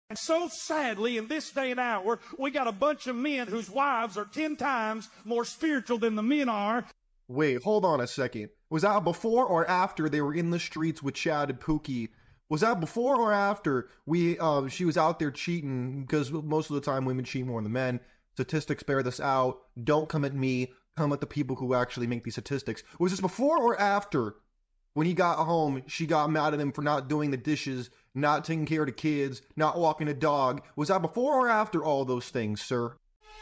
And so sadly, in this day and hour, we got a bunch of men whose wives are 10 times more spiritual than the men are. Wait, hold on a second. Was that before or after they were in the streets with Chad and Pookie? Was that before or after she was out there cheating? Because most of the time women cheat more than men. Statistics bear this out. Don't come at me. Come at the people who actually make these statistics. Was this before or after? When he got home, she got mad at him for not doing the dishes, not taking care of the kids, not walking the dog. Was that before or after all those things, sir?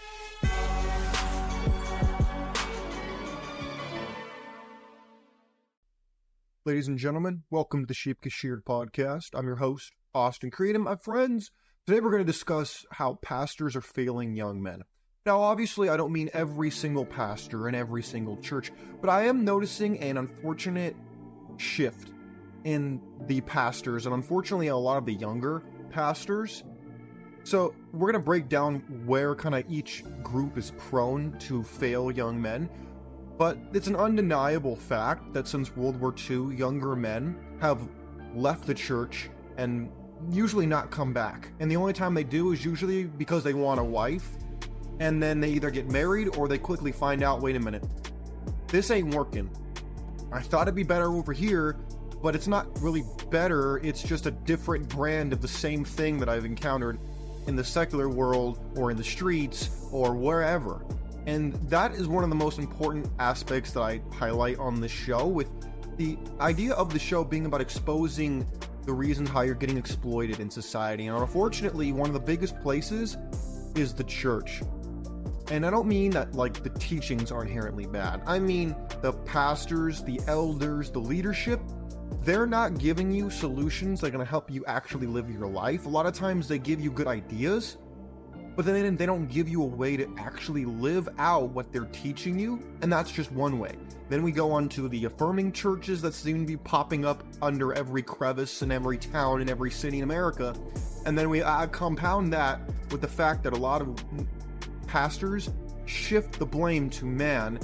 Ladies and gentlemen, welcome to the Sheep Kashired podcast. I'm your host, Austin Creed, and my friends. Today we're going to discuss how pastors are failing young men. Now, obviously, I don't mean every single pastor in every single church, but I am noticing an unfortunate shift in the pastors, and unfortunately a lot of the younger pastors. So we're going to break down where kind of each group is prone to fail young men. But it's an undeniable fact that since World War II, younger men have left the church and usually not come back. And the only time they do is usually because they want a wife, and then they either get married or they quickly find out, wait a minute, this ain't working. I thought it'd be better over here, but it's not really better. It's just a different brand of the same thing that I've encountered in the secular world or in the streets or wherever. And that is one of the most important aspects that I highlight on this show, with the idea of the show being about exposing the reasons how you're getting exploited in society. And unfortunately, one of the biggest places is the church. And I don't mean that like the teachings are inherently bad. I mean the pastors, the elders, the leadership, they're not giving you solutions that are going to help you actually live your life. A lot of times they give you good ideas, but then they don't give you a way to actually live out what they're teaching you, and that's just one way. Then we go on to the affirming churches that seem to be popping up under every crevice in every town in every city in America, and then we compound that with the fact that a lot of pastors shift the blame to man,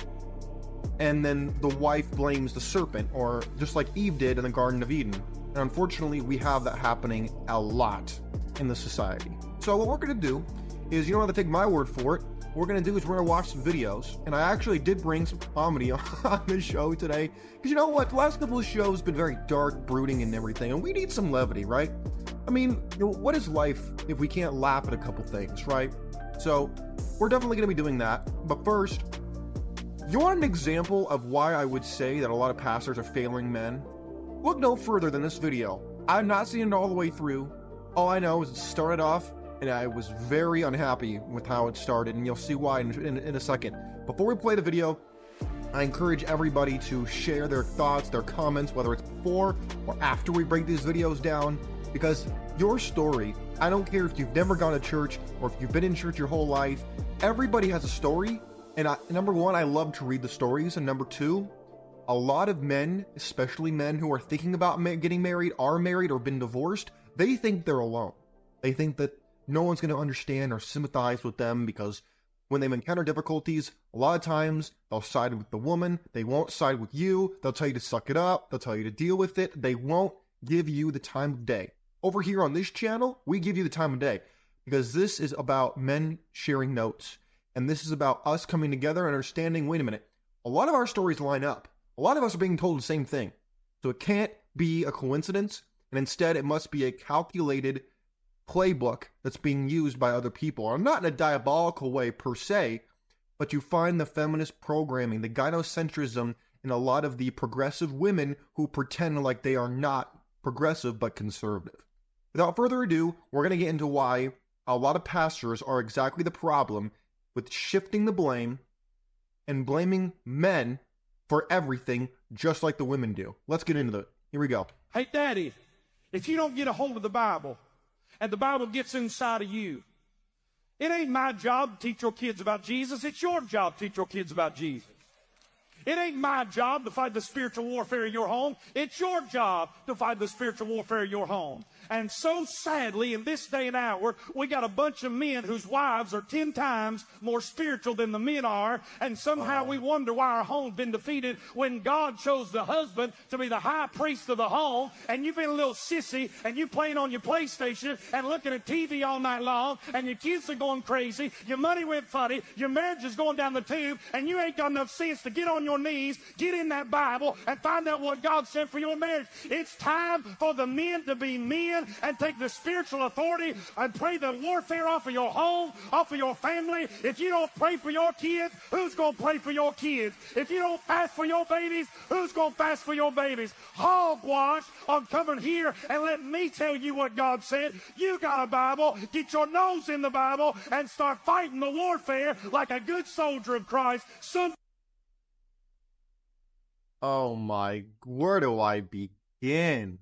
and then the wife blames the serpent, or just like Eve did in the Garden of Eden. And unfortunately, we have that happening a lot in the society. So what we're going to do is, you don't have to take my word for it. What we're going to do is we're going to watch some videos. And I actually did bring some comedy on the show today. Because you know what? The last couple of shows have been very dark, brooding, and everything. And we need some levity, right? I mean, what is life if we can't laugh at a couple things, right? So we're definitely going to be doing that. But first, you want an example of why I would say that a lot of pastors are failing men? Look no further than this video. I've not seen it all the way through. All I know is it started off, and I was very unhappy with how it started, and you'll see why in a second. Before we play the video, I encourage everybody to share their thoughts, their comments, whether it's before or after we break these videos down, because your story, I don't care if you've never gone to church or if you've been in church your whole life, everybody has a story, and number one, I love to read the stories, and number two, a lot of men, especially men who are thinking about getting married, are married, or been divorced, they think they're alone. They think that no one's going to understand or sympathize with them, because when they encounter difficulties, a lot of times they'll side with the woman. They won't side with you. They'll tell you to suck it up. They'll tell you to deal with it. They won't give you the time of day. Over here on this channel, we give you the time of day, because this is about men sharing notes. And this is about us coming together and understanding, wait a minute, a lot of our stories line up. A lot of us are being told the same thing. So it can't be a coincidence. And instead, it must be a calculated playbook that's being used by other people. I'm not in a diabolical way per se, but you find the feminist programming, the gynocentrism in a lot of the progressive women who pretend like they are not progressive but conservative. Without further ado, we're going to get into why a lot of pastors are exactly the problem with shifting the blame and blaming men for everything, just like the women do. Let's get into it. Here we go. Hey, Daddy, if you don't get a hold of the Bible, and the Bible gets inside of you, it ain't my job to teach your kids about Jesus. It's your job to teach your kids about Jesus. It ain't my job to fight the spiritual warfare in your home. It's your job to fight the spiritual warfare in your home. And so sadly, in this day and hour, we got a bunch of men whose wives are 10 times more spiritual than the men are, and somehow we wonder why our home's been defeated when God chose the husband to be the high priest of the home, and you've been a little sissy, and you playing on your PlayStation and looking at TV all night long, and your kids are going crazy, your money went funny, your marriage is going down the tube, and you ain't got enough sense to get on your knees, get in that Bible, and find out what God sent for your marriage. It's time for the men to be men and take the spiritual authority and pray the warfare off of your home, off of your family. If you don't pray for your kids, who's going to pray for your kids? If you don't fast for your babies, who's going to fast for your babies? Hogwash on coming here and let me tell you what God said. You got a Bible, get your nose in the Bible and start fighting the warfare like a good soldier of Christ. Oh my, where do I begin?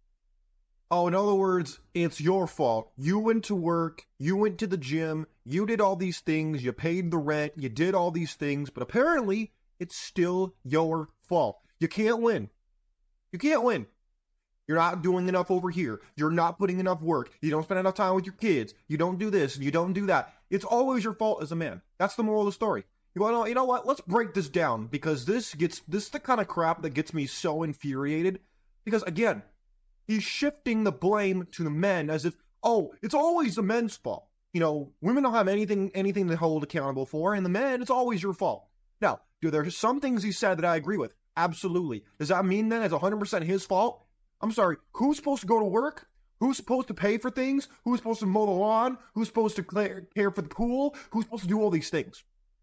Oh, in other words, it's your fault. You went to work, you went to the gym, you did all these things, you paid the rent, you did all these things, but apparently, it's still your fault. You can't win. You can't win. You're not doing enough over here. You're not putting enough work. You don't spend enough time with your kids. You don't do this, and you don't do that. It's always your fault as a man. That's the moral of the story. You know what? Let's break this down, because this is the kind of crap that gets me so infuriated. Because, again, he's shifting the blame to the men as if, oh, it's always the men's fault. You know, women don't have anything to hold accountable for, and the men, it's always your fault. Now, there's some things he said that I agree with. Absolutely. Does that mean then it's 100% his fault? I'm sorry, who's supposed to go to work? Who's supposed to pay for things? Who's supposed to mow the lawn? Who's supposed to care for the pool? Who's supposed to do all these things?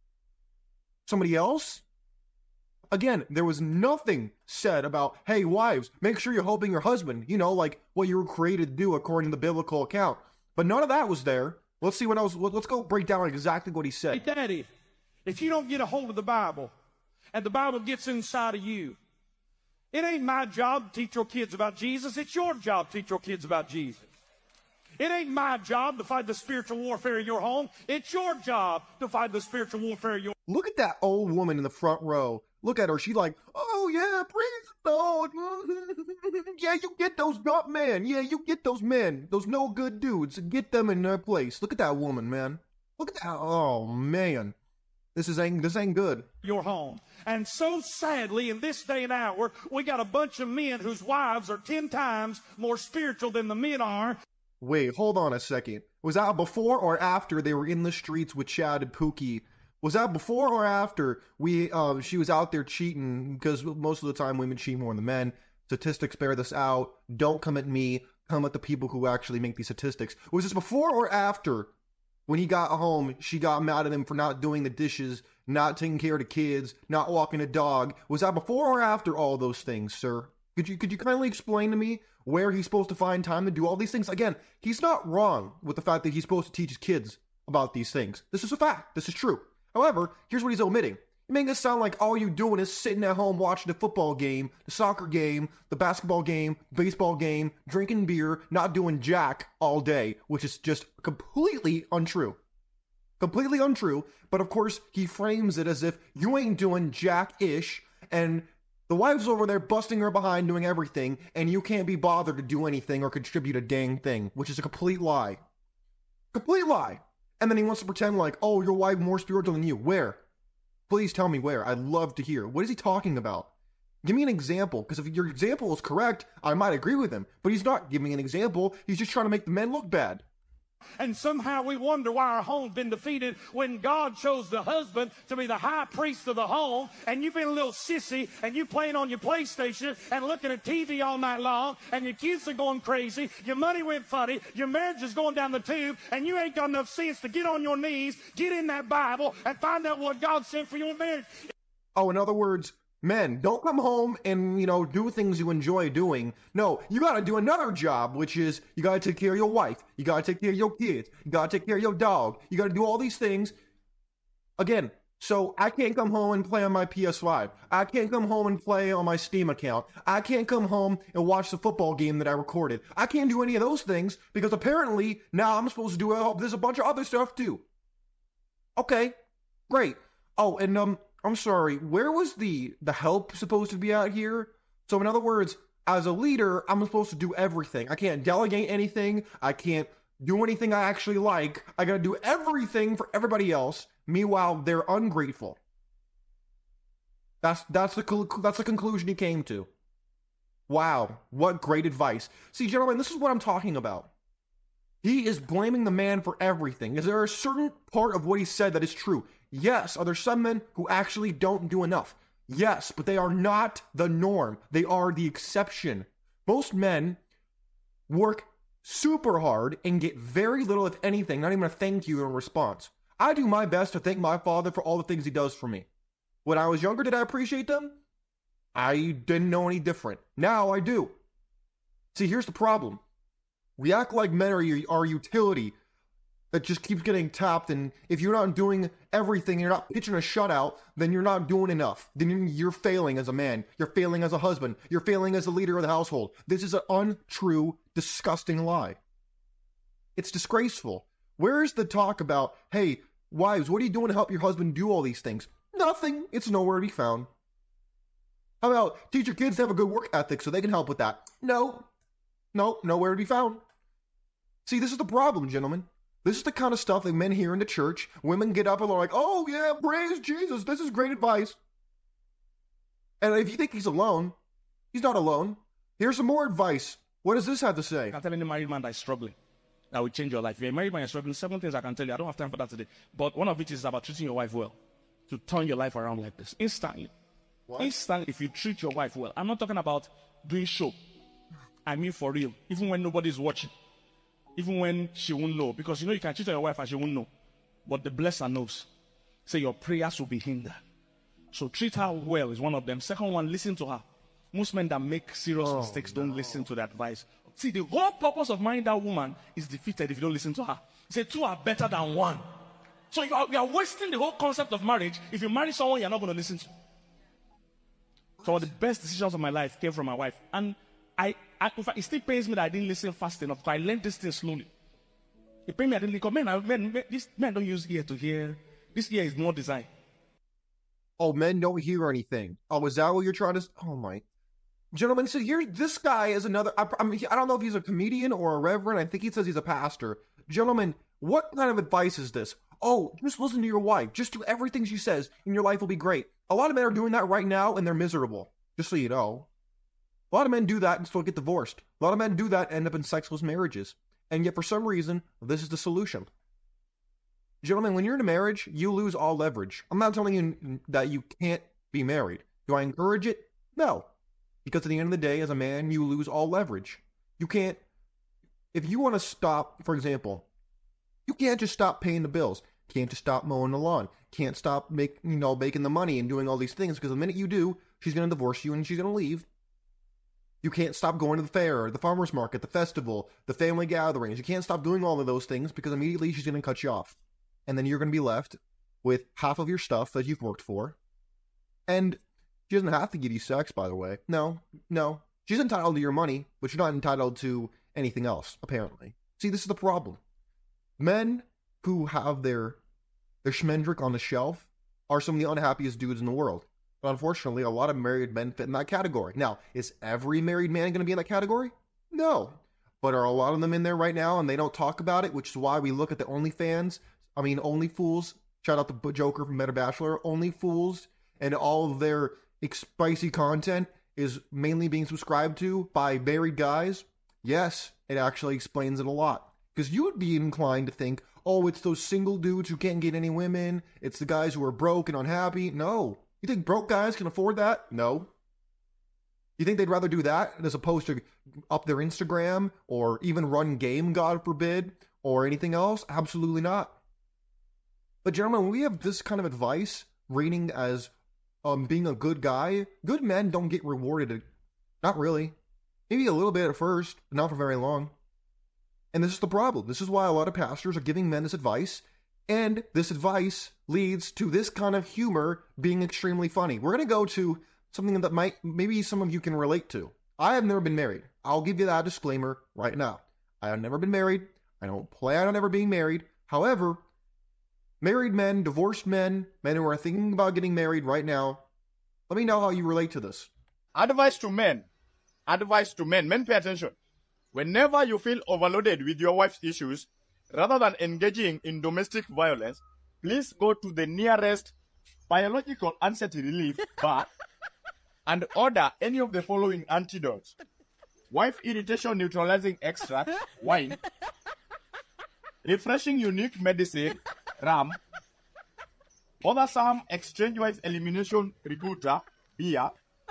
Somebody else? Again, there was nothing said about, hey, wives, make sure you're helping your husband, you know, like what you were created to do according to the biblical account. But none of that was there. Let's see what else. Let's go break down exactly what he said. Hey, Daddy, if you don't get a hold of the Bible, and the Bible gets inside of you, it ain't my job to teach your kids about Jesus. It's your job to teach your kids about Jesus. It ain't my job to fight the spiritual warfare in your home. It's your job to fight the spiritual warfare in your home. Look at that old woman in the front row. Look at her. She's like, oh, yeah, praise the Lord. Yeah, you get those gut men. Yeah, you get those men. Those no good dudes. Get them in their place. Look at that woman, man. Look at that. Oh, man. This ain't good. Your home. And so sadly, in this day and hour, we got a bunch of men whose wives are 10 times more spiritual than the men are. Wait, hold on a second. Was that before or after they were in the streets with Chad and Pookie? Was that before or after she was out there cheating? Because most of the time women cheat more than men. Statistics bear this out. Don't come at me. Come at the people who actually make these statistics. Was this before or after? When he got home, she got mad at him for not doing the dishes, not taking care of the kids, not walking the dog. Was that before or after all those things, sir? Could you kindly explain to me where he's supposed to find time to do all these things? Again, he's not wrong with the fact that he's supposed to teach his kids about these things. This is a fact. This is true. However, here's what he's omitting. He's making it sound like all you're doing is sitting at home watching the football game, the soccer game, the basketball game, baseball game, drinking beer, not doing jack all day, which is just completely untrue. Completely untrue, but of course, he frames it as if you ain't doing jack-ish, and the wife's over there busting her behind doing everything, and you can't be bothered to do anything or contribute a dang thing, which is a complete lie. Complete lie. And then he wants to pretend like, oh, your wife more spiritual than you. Where? Please tell me where. I'd love to hear. What is he talking about? Give me an example, because if your example is correct, I might agree with him. But he's not giving an example. He's just trying to make the men look bad. And somehow we wonder why our home's been defeated when God chose the husband to be the high priest of the home, and you've been a little sissy, and you playing on your PlayStation and looking at TV all night long, and your kids are going crazy, your money went funny, your marriage is going down the tube, and you ain't got enough sense to get on your knees, get in that Bible, and find out what God sent for your marriage. Oh, in other words, men, don't come home and, do things you enjoy doing. No, you gotta do another job, which is you gotta take care of your wife. You gotta take care of your kids. You gotta take care of your dog. You gotta do all these things. Again, so I can't come home and play on my PS5. I can't come home and play on my Steam account. I can't come home and watch the football game that I recorded. I can't do any of those things because apparently now I'm supposed to do there's a bunch of other stuff too. Okay, great. Oh, and I'm sorry, where was the help supposed to be out here? So in other words, as a leader, I'm supposed to do everything. I can't delegate anything. I can't do anything I actually like. I gotta do everything for everybody else. Meanwhile, they're ungrateful. That's the conclusion he came to. Wow, what great advice. See, gentlemen, this is what I'm talking about. He is blaming the man for everything. Is there a certain part of what he said that is true? Yes. Are there some men who actually don't do enough? Yes, but they are not the norm. They are the exception. Most men work super hard and get very little, if anything, not even a thank you in response. I do my best to thank my father for all the things he does for me. When I was younger, did I appreciate them? I didn't know any different. Now I do. See, here's the problem. We act like men are our utility that just keeps getting tapped, and if you're not doing everything, you're not pitching a shutout, then you're not doing enough. Then you're failing as a man. You're failing as a husband. You're failing as a leader of the household. This is an untrue, disgusting lie. It's disgraceful. Where's the talk about, hey, wives, what are you doing to help your husband do all these things? Nothing. It's nowhere to be found. How about teach your kids to have a good work ethic so they can help with that? No, nowhere to be found. See, this is the problem, gentlemen. This is the kind of stuff that men hear in the church. Women get up and they're like, oh yeah, praise Jesus. This is great advice. And if you think he's alone, he's not alone. Here's some more advice. What does this have to say? I can tell any married man that is struggling, that will change your life. If you're a married man and struggling, 7 things I can tell you. I don't have time for that today. But one of which is about treating your wife well. To turn your life around like this. Instantly. What? Instantly, if you treat your wife well. I'm not talking about doing show. I mean for real. Even when nobody's watching. Even when she won't know. Because you can cheat on your wife and she won't know. But the blesser knows. Say your prayers will be hindered. So treat her well is one of them. Second one, listen to her. Most men that make serious mistakes don't listen to the advice. See, the whole purpose of marrying that woman is defeated if you don't listen to her. Say two are better than one. So you are wasting the whole concept of marriage if you marry someone you're not going to listen to. So one of the best decisions of my life came from my wife. And in fact, it still pains me that I didn't listen fast enough. Because I learned this thing slowly. It pains me I didn't listen. These men don't use ear to hear. This ear is not designed. Oh, men don't hear anything. Oh, is that what you're trying to... Oh, my... Gentlemen, so here, this guy is another... I don't know if he's a comedian or a reverend. I think he says he's a pastor. Gentlemen, what kind of advice is this? Oh, just listen to your wife. Just do everything she says, and your life will be great. A lot of men are doing that right now, and they're miserable. Just so you know. A lot of men do that and still get divorced. A lot of men do that and end up in sexless marriages. And yet, for some reason, this is the solution. Gentlemen, when you're in a marriage, you lose all leverage. I'm not telling you that you can't be married. Do I encourage it? No. Because at the end of the day, as a man, you lose all leverage. You can't... If you want to stop, for example, you can't just stop paying the bills. Can't just stop mowing the lawn. Can't stop making the money and doing all these things, because the minute you do, she's going to divorce you and she's going to leave. You can't stop going to the fair, the farmer's market, the festival, the family gatherings. You can't stop doing all of those things because immediately she's going to cut you off. And then you're going to be left with half of your stuff that you've worked for. And she doesn't have to give you sex, by the way. No. She's entitled to your money, but she's not entitled to anything else, apparently. See, this is the problem. Men who have their schmendrick on the shelf are some of the unhappiest dudes in the world. But unfortunately, a lot of married men fit in that category. Now, is every married man going to be in that category? No. But are a lot of them in there right now and they don't talk about it, which is why we look at the OnlyFools. Shout out to Joker from Meta Bachelor. OnlyFools and all of their spicy content is mainly being subscribed to by married guys. Yes, it actually explains it a lot. Because you would be inclined to think, oh, it's those single dudes who can't get any women. It's the guys who are broke and unhappy. No. You think broke guys can afford that? No. You think they'd rather do that as opposed to up their Instagram or even run game, God forbid, or anything else? Absolutely not. But gentlemen, when we have this kind of advice, rating as being a good guy, good men don't get rewarded. Not really. Maybe a little bit at first, but not for very long. And this is the problem. This is why a lot of pastors are giving men this advice, and this advice leads to this kind of humor being extremely funny. We're going to go to something that maybe some of you can relate to. I have never been married. I'll give you that disclaimer right now. I have never been married. I don't plan on ever being married. However, married men, divorced men, men who are thinking about getting married right now, let me know how you relate to this. Advice to men. Advice to men. Men, pay attention. Whenever you feel overloaded with your wife's issues, rather than engaging in domestic violence, please go to the nearest biological anxiety relief bar and order any of the following antidotes: wife irritation neutralizing extract, wine; refreshing unique medicine, rum; bothersome exchange wife elimination recruiter, beer;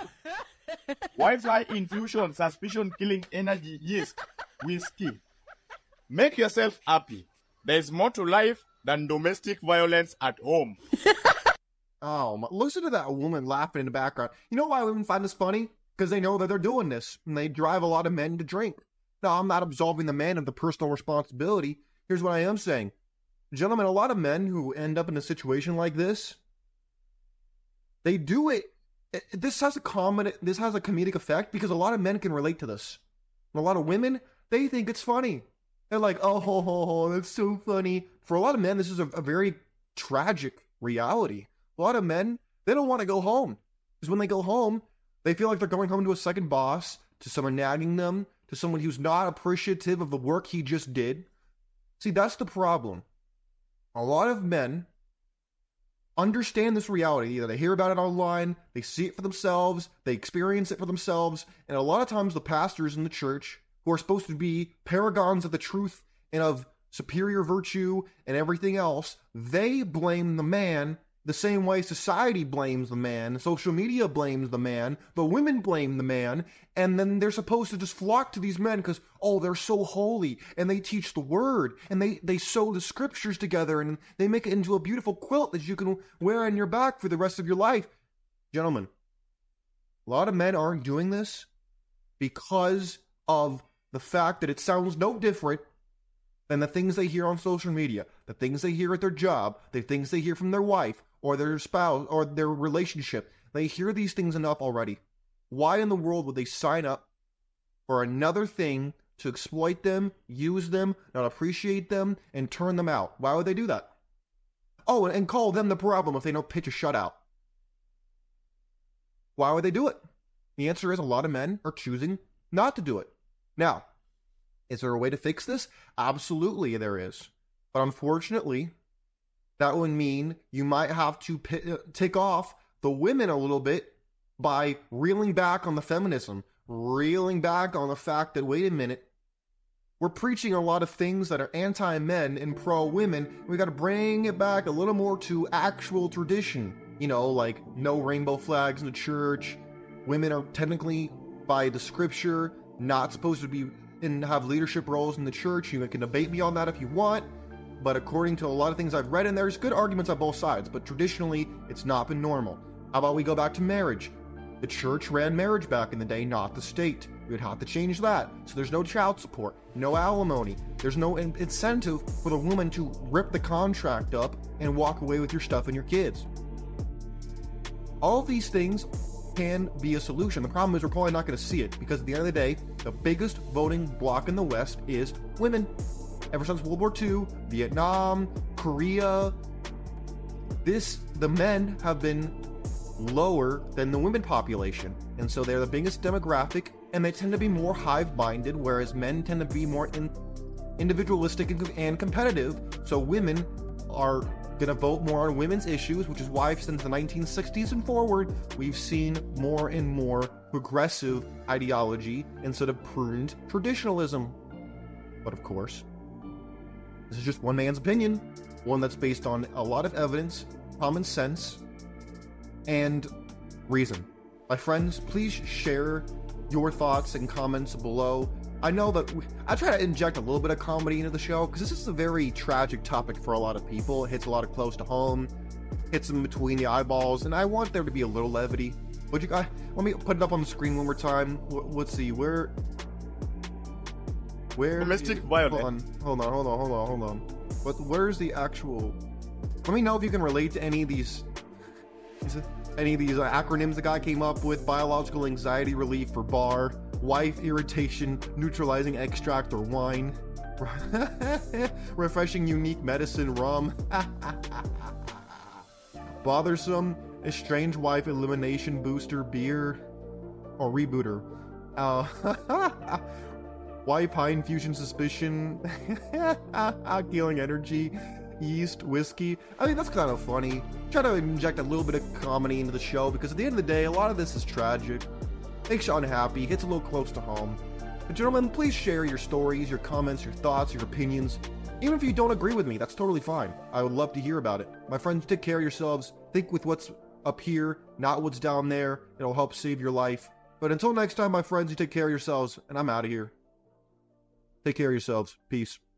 Wi-Fi infusion suspicion killing energy, yeast, whiskey. Make yourself happy. There's more to life than domestic violence at home. Oh, listen to that woman laughing in the background. You know why women find this funny? Because they know that they're doing this, and they drive a lot of men to drink. Now, I'm not absolving the man of the personal responsibility. Here's what I am saying. Gentlemen, a lot of men who end up in a situation like this, they do it. This has a comedic effect because a lot of men can relate to this. And a lot of women, they think it's funny. They're like, oh, that's so funny. For a lot of men, this is a very tragic reality. A lot of men, they don't want to go home. Because when they go home, they feel like they're going home to a second boss, to someone nagging them, to someone who's not appreciative of the work he just did. See, that's the problem. A lot of men understand this reality. Either they hear about it online, they see it for themselves, they experience it for themselves, and a lot of times the pastors in the church, who are supposed to be paragons of the truth and of superior virtue and everything else, they blame the man the same way society blames the man, social media blames the man, the women blame the man, and then they're supposed to just flock to these men because, oh, they're so holy, and they teach the word, and they sew the scriptures together, and they make it into a beautiful quilt that you can wear on your back for the rest of your life. Gentlemen, a lot of men aren't doing this because of the fact that it sounds no different than the things they hear on social media, the things they hear at their job, the things they hear from their wife, or their spouse, or their relationship. They hear these things enough already. Why in the world would they sign up for another thing to exploit them, use them, not appreciate them, and turn them out? Why would they do that? Oh, and call them the problem if they don't pitch a shutout. Why would they do it? The answer is a lot of men are choosing not to do it. Now, is there a way to fix this? Absolutely there is. But unfortunately, that would mean you might have to tick off the women a little bit by reeling back on the feminism, reeling back on the fact that, wait a minute, we're preaching a lot of things that are anti-men and pro-women. We got to bring it back a little more to actual tradition. You know, like no rainbow flags in the church. Women are technically, by the scripture, not supposed to be and have leadership roles in the church. You can debate me on that if you want. But according to a lot of things I've read, and there's good arguments on both sides, but traditionally, it's not been normal. How about we go back to marriage? The church ran marriage back in the day, not the state. We would have to change that. So there's no child support, no alimony. There's no incentive for the woman to rip the contract up and walk away with your stuff and your kids. All of these things can be a solution. The problem is we're probably not going to see it because at the end of the day, the biggest voting bloc in the West is women. Ever since World War II, Vietnam, Korea, the men have been lower than the women population. And so they're the biggest demographic, and they tend to be more hive-minded, whereas men tend to be more individualistic and competitive. So women are going to vote more on women's issues, which is why since the 1960s and forward, we've seen more and more progressive ideology instead of pruned traditionalism. But of course, this is just one man's opinion, one that's based on a lot of evidence, common sense, and reason. My friends, please share your thoughts and comments below. I know that I try to inject a little bit of comedy into the show because this is a very tragic topic for a lot of people. It hits a lot of close to home, hits them between the eyeballs, and I want there to be a little levity. Let me put it up on the screen one more time. Let's see, where domestic violence. Hold on. Where's the actual? Let me know if you can relate to any of these acronyms the guy came up with. Biological anxiety relief for bar, wife irritation neutralizing extract or wine, refreshing unique medicine rum, bothersome estranged wife elimination booster beer or rebooter, Why pine fusion suspicion? Healing energy, yeast, whiskey. I mean, that's kind of funny. Try to inject a little bit of comedy into the show because at the end of the day, a lot of this is tragic. Makes you unhappy, hits a little close to home. But gentlemen, please share your stories, your comments, your thoughts, your opinions. Even if you don't agree with me, that's totally fine. I would love to hear about it. My friends, take care of yourselves. Think with what's up here, not what's down there. It'll help save your life. But until next time, my friends, you take care of yourselves, and I'm out of here. Take care of yourselves. Peace.